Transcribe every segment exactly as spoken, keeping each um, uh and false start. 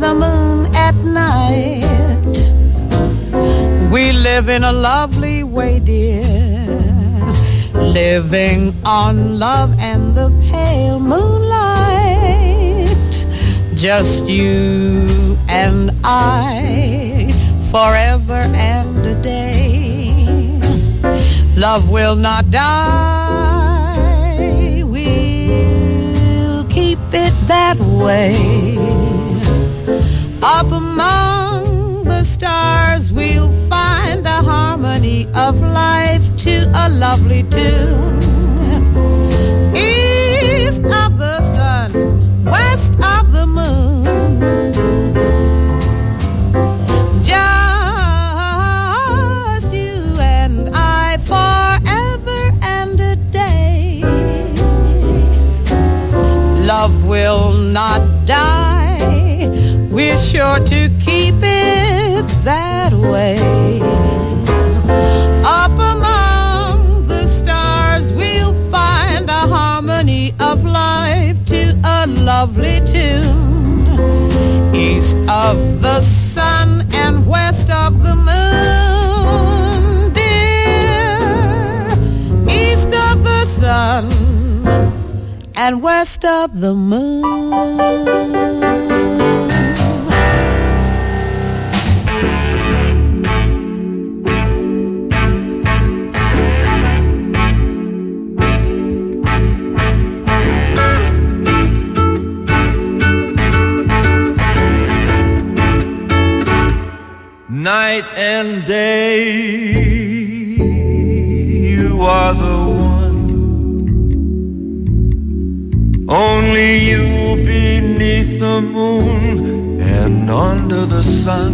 the moon at night. We live in a lovely way, dear, living on love and the pale moonlight. Just you and I, forever and a day. Love will not die, we'll keep it that way. Up among the stars we'll find a harmony of life to a lovely tune. East of the sun, west of the moon, just you and I, forever and a day. Love will not die, we're sure to keep it that way. Up among the stars we'll find a harmony of life to a lovely tune. East of the sun and west of the moon, dear. East of the sun and west of the moon. Night and day, you are the one. Only you beneath the moon and under the sun.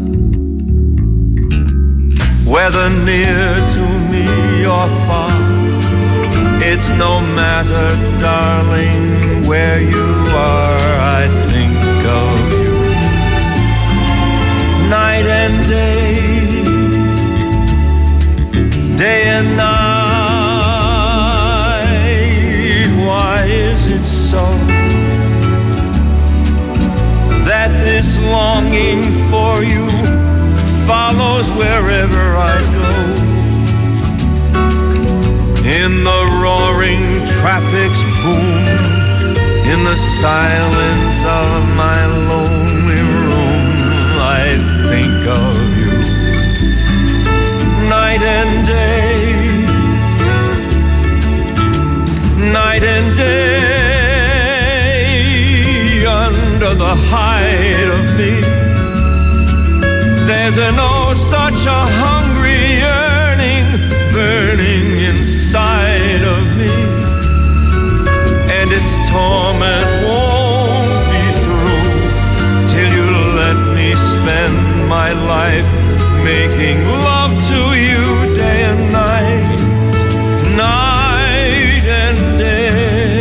Whether near to me or far, it's no matter, darling, where you are, I think of you. Night and day, day and night. Why is it so that this longing for you follows wherever I go? In the roaring traffic's boom, in the silence of my lonely room, I think of you. Night and day, night and day, under the hide of me, there's an oh such a hungry yearning burning inside of me, and its torment won't be through till you let me spend my life making love to you day and night, night and day.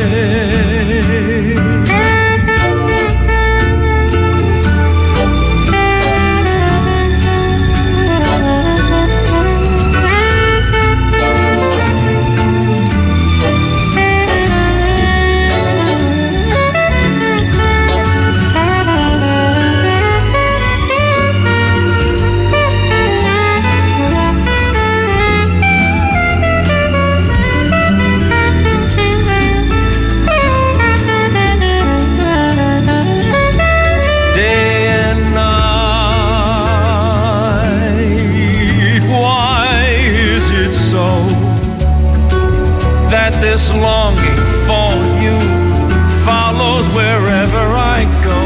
This longing for you follows wherever I go.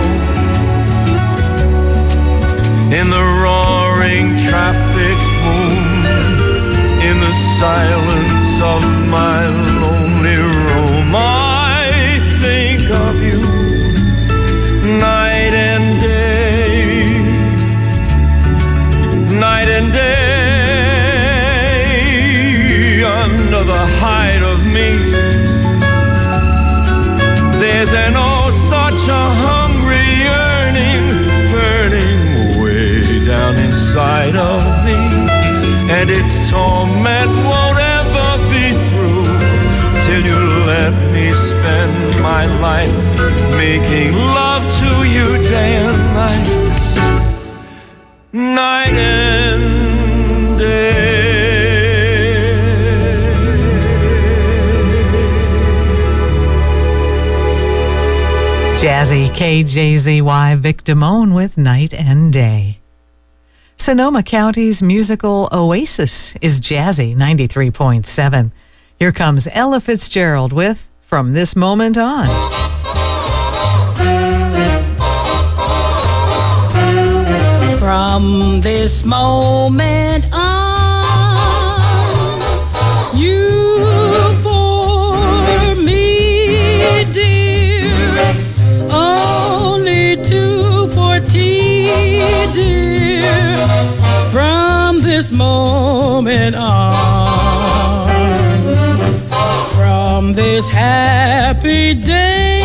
In the roaring traffic's boom, in the silence of my lonely room, I think of you night and day, night and day, under the hide of me. There's an oh such a hungry yearning burning way down inside of me, and its torment won't ever be through till you let me spend my my life, making love to you day and night, night and day. Jazzy, K J Z Y, Vic Damone with Night and Day. Sonoma County's musical oasis is Jazzy ninety-three point seven. Here comes Ella Fitzgerald with From This Moment On. From this moment on, you for me, dear, only two fourteen, dear, from this moment on, from this happy day,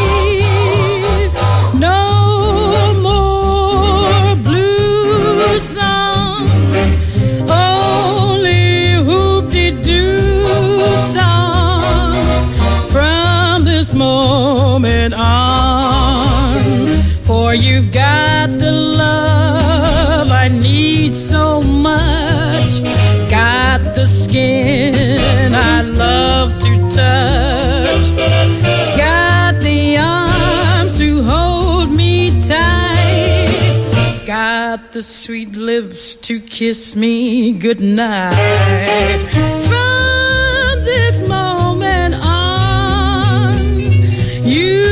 no more blue songs, only hoop-de-doo songs, from this moment on, for you've got the love I need so much, got the skin I love to touch, got the arms to hold me tight, got the sweet lips to kiss me goodnight. From this moment on, you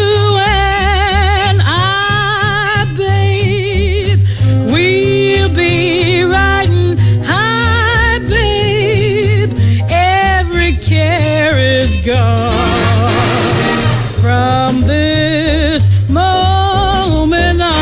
and I, babe, we'll be riding high, babe, every care is gone. From this moment on,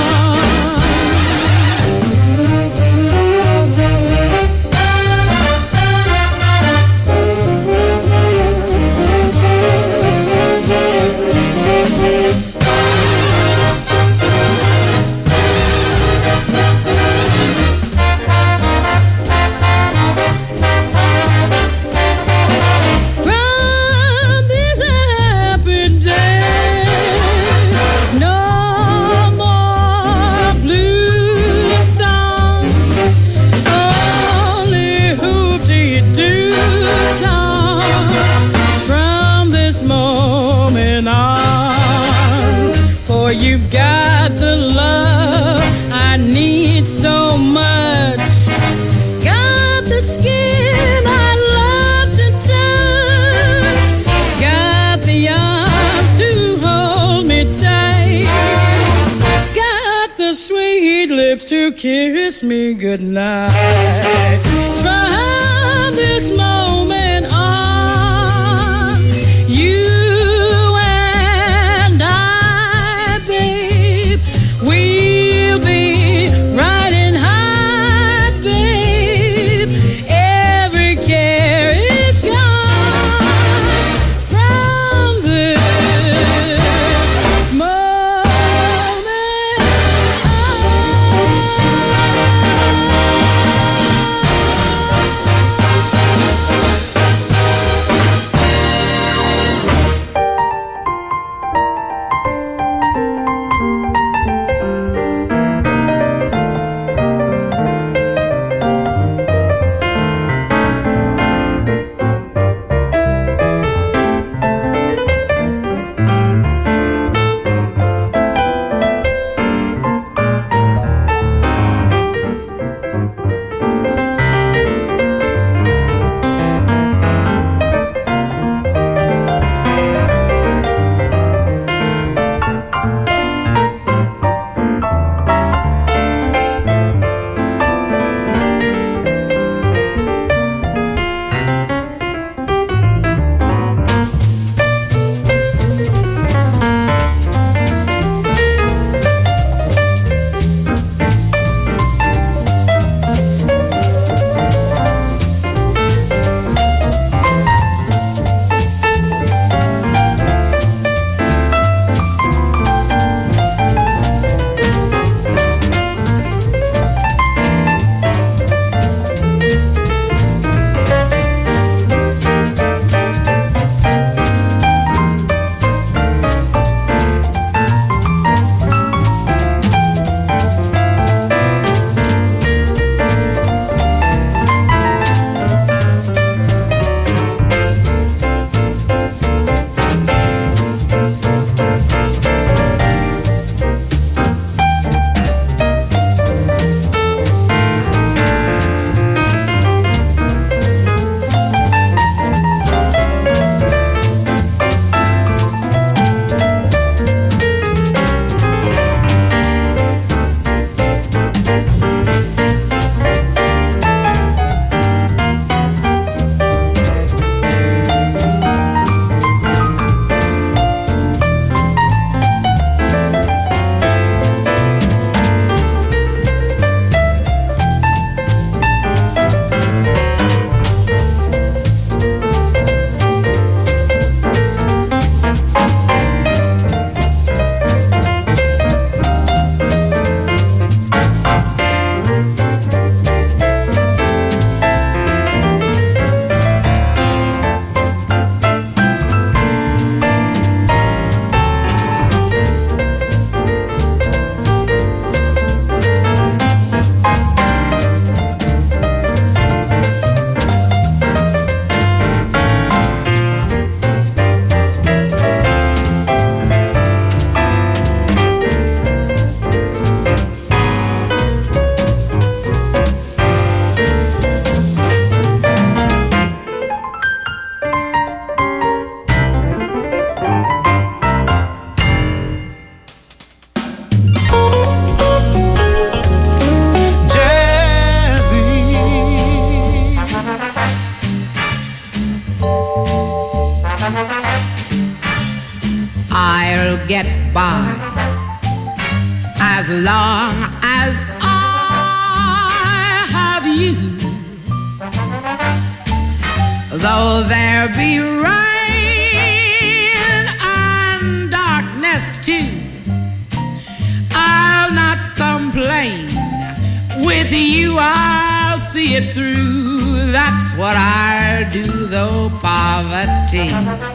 from this happy day, no more blue songs, only hoop-de-doo songs, from this moment on, for you've got the love I need so much, got the skin I love to touch, got the arms to hold me tight, got the sweet lips to kiss me goodnight. From this moment on, you and I, babe, we'll be riding high, babe, every care is gone. From this moment on. I'll get by as long as I have you. Though there be rain and darkness too, I'll not complain. With you I'll see it through. That's what I'll do, though poverty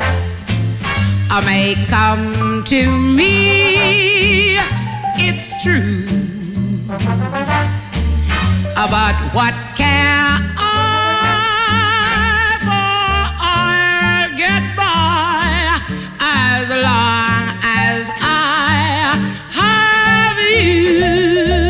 may come to me, it's true. But what care I, for I'll get by as long as I have you.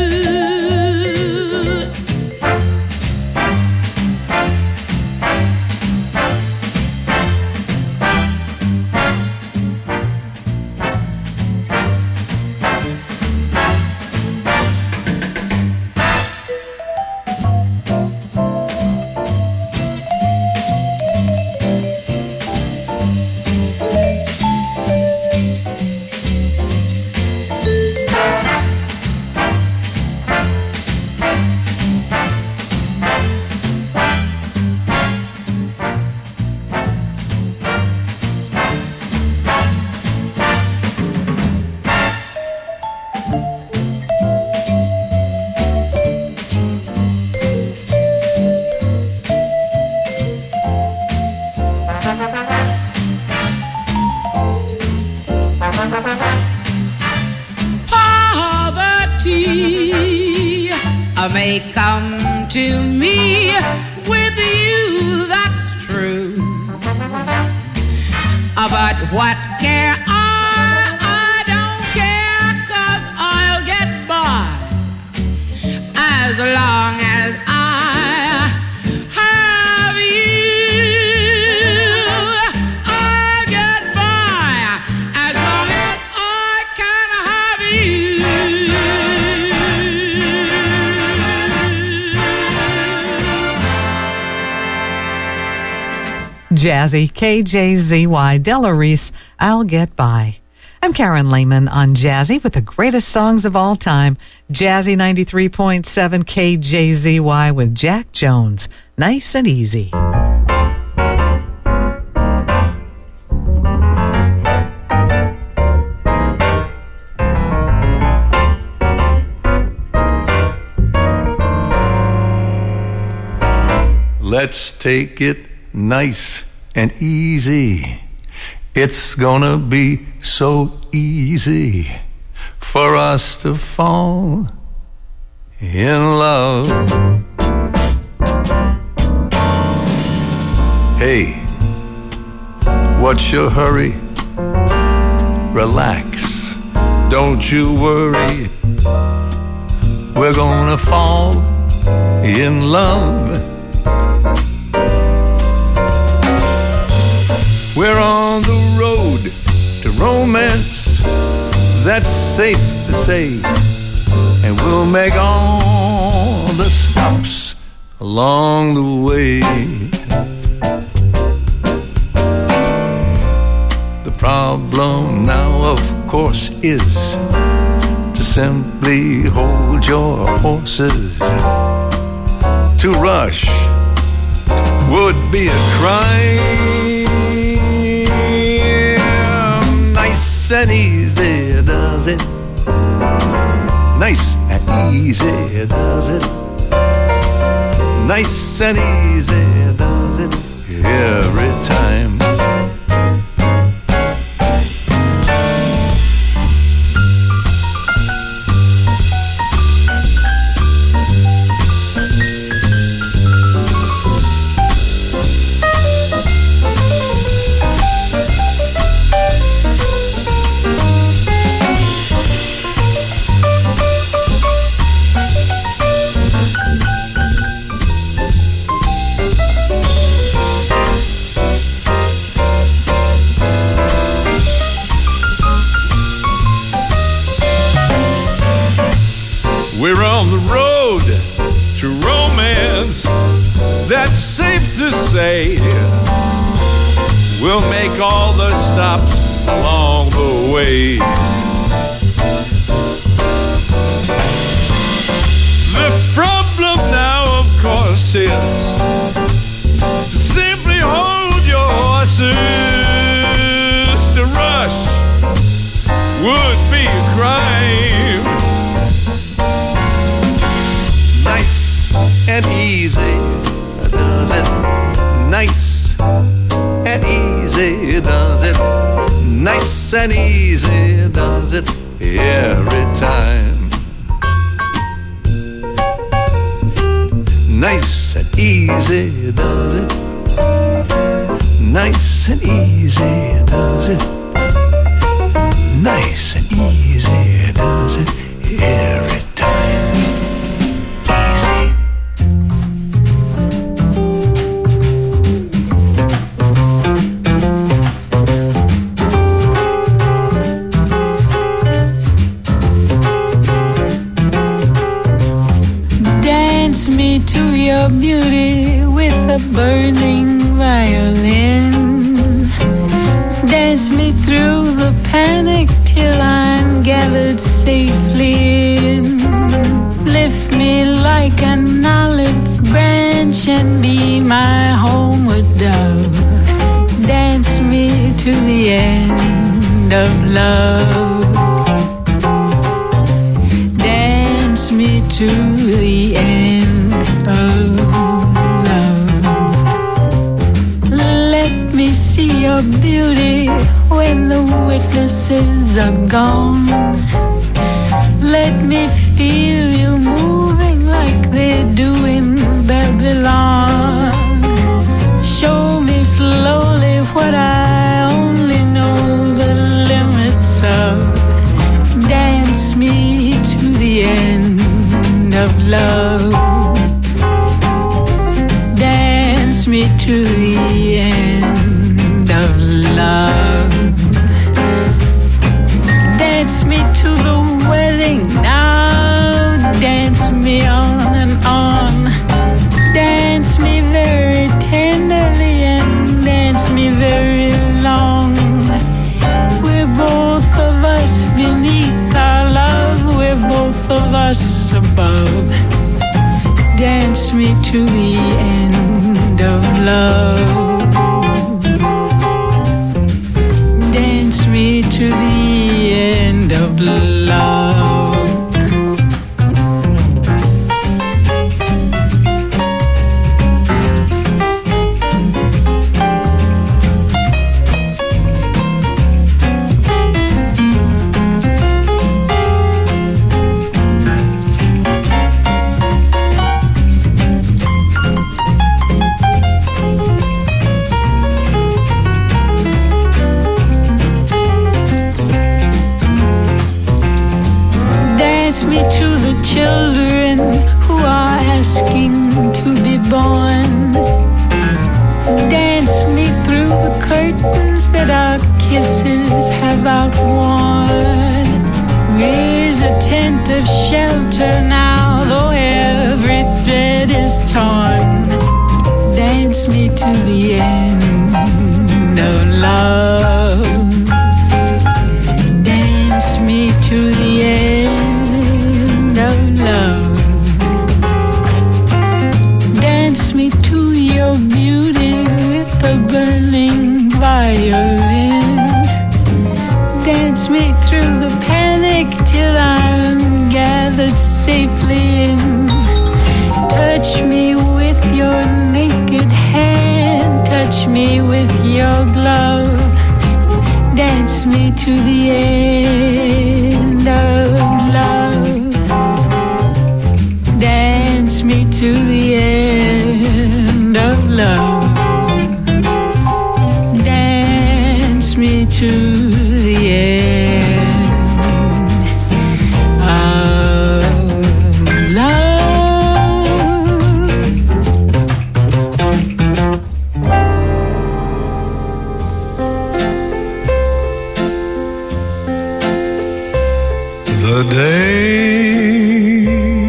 May come to me, with you, that's true. But what care I, I don't care, 'cause I'll get by as long as I have you. I'll get by as long as I can have you. Jazzy, K J Z Y, Della Reese, I'll Get By. I'm Karen Lehman on Jazzy with the greatest songs of all time. Jazzy ninety-three point seven K J Z Y with Jack Jones. Nice and easy. Let's take it nice and easy. It's gonna be so easy for us to fall in love. Hey, what's your hurry? Relax, don't you worry. We're gonna fall in love. We're on the road to romance, that's safe to say, and we'll make all the stops along the way. The problem now, of course, is to simply hold your horses. To rush would be a crime. Nice and easy does it. Nice and easy does it. Nice and easy does it every time. We're on the road to romance, that's safe to say. We'll make all the stops along the way. day. The problem now, of course, is to simply hold your horses. To rush would be a crime. Nice and easy does it. Nice and easy does it. Nice and easy does it every time. Nice and easy does it. Nice and easy does it. Nice and easy does it every time. Easy. Dance me to your beauty with a burning violin. Dance me through the panic till I'm gathered safely in. Lift me like an olive branch and be my homeward dove. Dance me to the end of love. Dance me to the end of love. Let me see your beauty when the witnesses are gone. Let me feel you moving like they do in Babylon. Show me slowly what I only know the limits of. Dance me to the end of love. Dance me to the end of love. Dance me to the wedding now. Dance me on and on. Dance me very tenderly and dance me very long. We're both of us beneath our love. We're both of us above. Dance me to the end of love. Dance me to the end of love. Children who are asking to be born. Dance me through the curtains that our kisses have outworn. Raise a tent of shelter now, though every thread is torn. Dance me to the end of love. Dance me to the end of love. Dance me to your beauty with a burning violin. Dance me through the panic till I'm gathered safely in. Touch me with your naked hand. Touch me with your glove. Dance me to the end of love. Dance me to the end of love. Dance me to the end of love. The days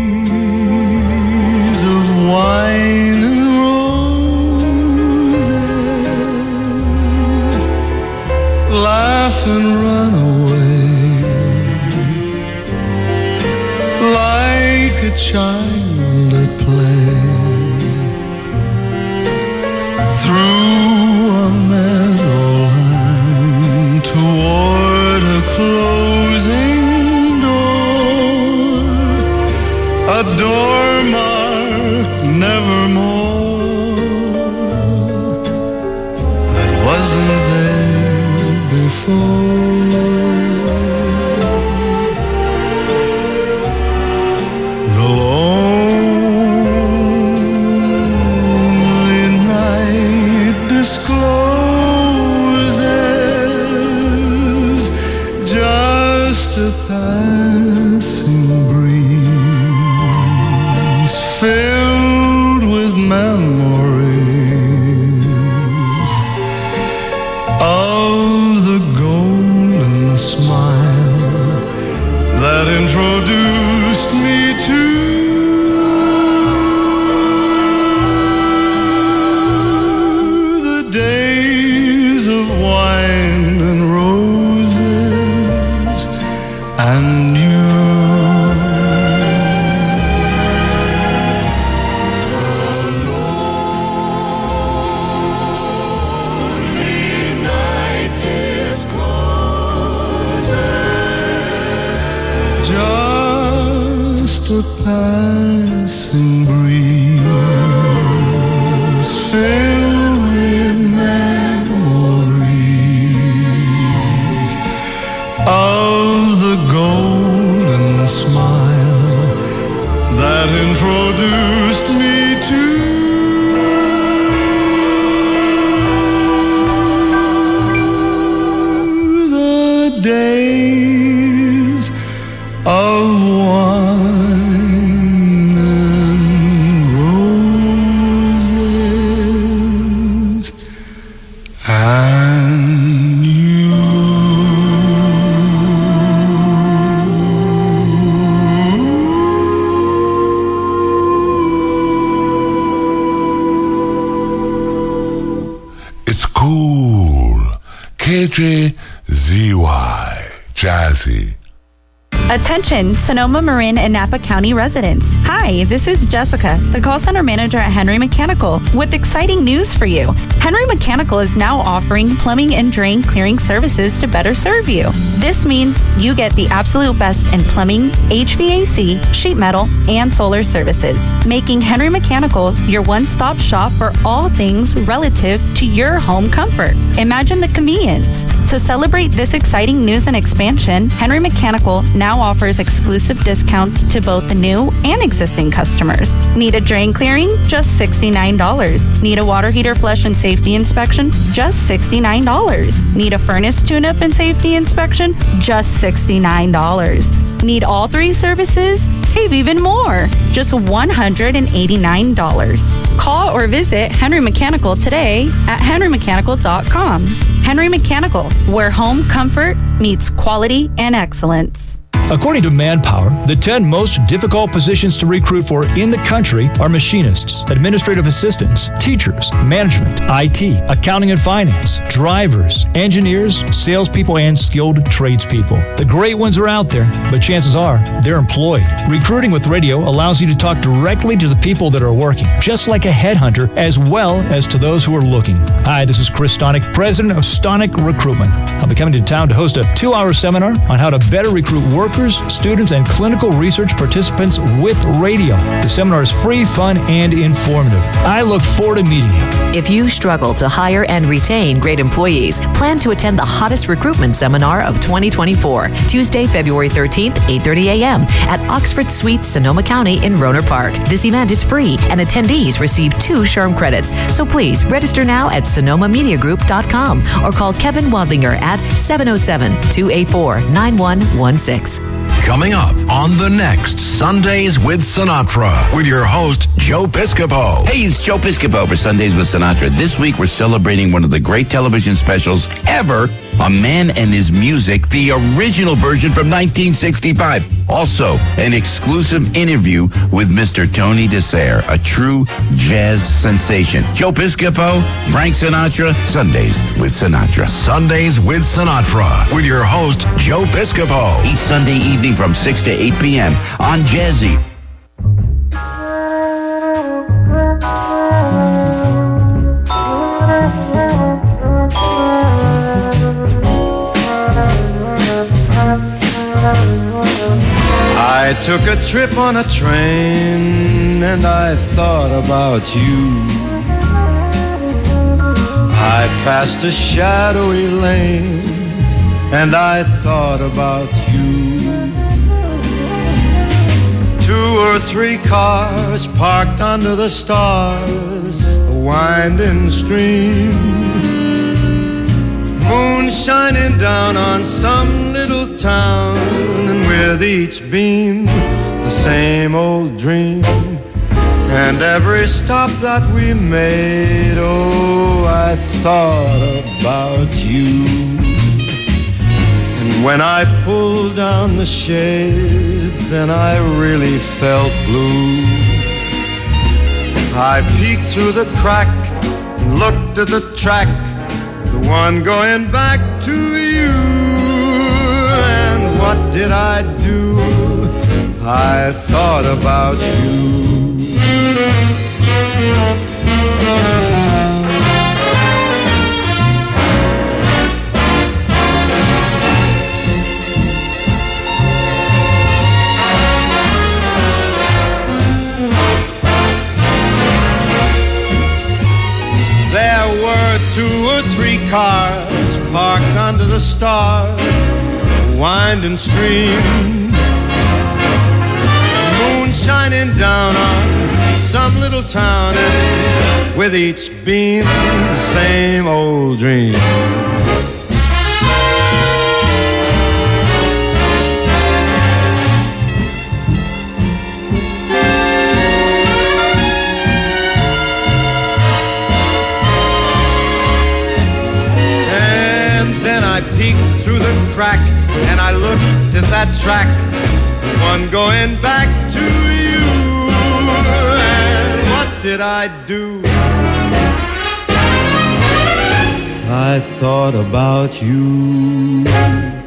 of wine and roses laugh and run away. closing door, a door marked nevermore, that wasn't there before. The lonely night discloses just a passing breeze filled with memories of the golden smile that introduced me to the days of wine and roses and you. Just a passing breeze filled with memories of the golden smile that introduced me to the days of wine and roses and you. It's cool. K J Z Y. Jazzy. Attention, Sonoma, Marin, and Napa County residents. Hi, this is Jessica, the call center manager at Henry Mechanical, with exciting news for you. Henry Mechanical is now offering plumbing and drain clearing services to better serve you. This means you get the absolute best in plumbing, H V A C, sheet metal, and solar services, making Henry Mechanical your one-stop shop for all things relative to your home comfort. Imagine the convenience. To celebrate this exciting news and expansion, Henry Mechanical now offers exclusive discounts to both the new and existing customers. Need a drain clearing? Just sixty-nine dollars. Need a water heater flush and safety inspection? Just sixty-nine dollars. Need a furnace tune-up and safety inspection? Just sixty-nine dollars. Need all three services? Save even more. Just one hundred eighty-nine dollars. Call or visit Henry Mechanical today at henry mechanical dot com. Henry Mechanical, where home comfort meets quality and excellence. According to Manpower, the ten most difficult positions to recruit for in the country are machinists, administrative assistants, teachers, management, I T, accounting and finance, drivers, engineers, salespeople, and skilled tradespeople. The great ones are out there, but chances are they're employed. Recruiting with radio allows you to talk directly to the people that are working, just like a headhunter, as well as to those who are looking. Hi, this is Chris Stonick, president of Stonick Recruitment. I'll be coming to town to host a two-hour seminar on how to better recruit workers, students, and clinical research participants with radio. The seminar is free, fun, and informative. I look forward to meeting you. If you struggle to hire and retain great employees, plan to attend the hottest recruitment seminar of twenty twenty-four, Tuesday, February thirteenth, eight thirty a.m. at Oxford Suites, Sonoma County in Rohnert Park. This event is free, and attendees receive two SHRM credits. So please register now at sonoma media group dot com or call Kevin Wadlinger at seven oh seven, two eight four, nine one one six. Coming up on the next Sundays with Sinatra with your host, Joe Piscopo. Hey, it's Joe Piscopo for Sundays with Sinatra. This week we're celebrating one of the great television specials ever, A Man and His Music, the original version from nineteen sixty-five. Also, an exclusive interview with Mister Tony DeSere, a true jazz sensation. Joe Piscopo, Frank Sinatra, Sundays with Sinatra. Sundays with Sinatra with your host, Joe Piscopo. Each Sunday evening from six to eight p.m. on Jazzy. took a trip on a train and I thought about you. I passed a shadowy lane and I thought about you. Two or three cars parked under the stars, a winding stream. Moon shining down on some little town, and with each beam, the same old dream. And every stop that we made, oh, I thought about you. And when I pulled down the shade, then I really felt blue. I peeked through the crack and looked at the track, the one going back to you. And what did I do? I thought about you. There were two or three cars parked under the stars, a winding stream. Moon shining down on some little town, and with each beam, the same old dream. I peeked through the crack and I looked at that track, the one going back to you. And what did I do? I thought about you.